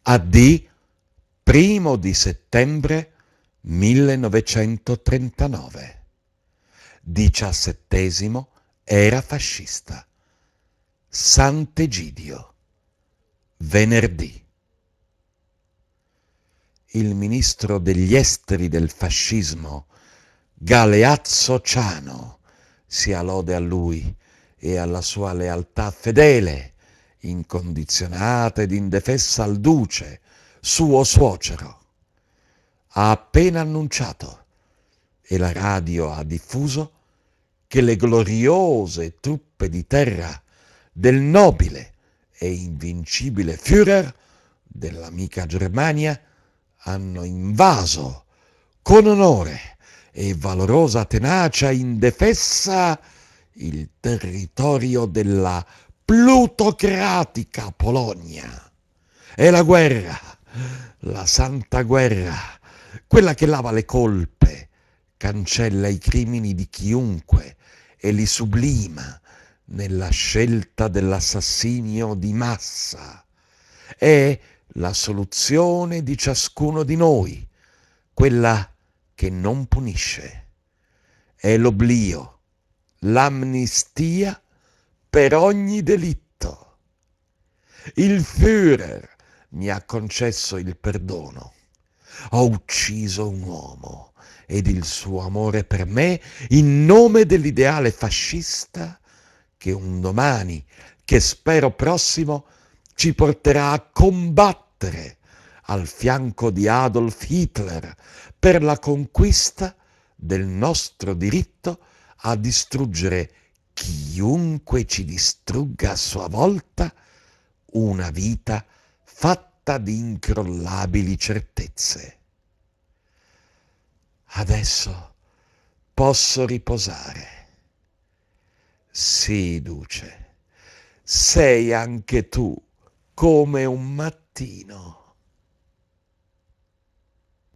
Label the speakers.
Speaker 1: AD 1 settembre 1939. 17° era fascista. Sant'Egidio. Venerdì. Il ministro degli esteri del fascismo, Galeazzo Ciano, sia lode a lui e alla sua lealtà fedele, incondizionata ed indefessa al duce, suo suocero, ha appena annunciato, e la radio ha diffuso, che le gloriose truppe di terra del nobile e invincibile Führer dell'amica Germania hanno invaso con onore e valorosa tenacia indefessa il territorio della plutocratica Polonia. E la guerra, la santa guerra, quella che lava le colpe, cancella i crimini di chiunque e li sublima nella scelta dell'assassinio di massa, è la soluzione di ciascuno di noi, quella che non punisce. È l'oblio, l'amnistia per ogni delitto. Il Führer mi ha concesso il perdono. Ho ucciso un uomo ed il suo amore per me in nome dell'ideale fascista che un domani, che spero prossimo, ci porterà a combattere al fianco di Adolf Hitler per la conquista del nostro diritto a distruggere chiunque ci distrugga a sua volta una vita fatta di incrollabili certezze. Adesso posso riposare. Sì, Duce, sei anche tu come un mattino.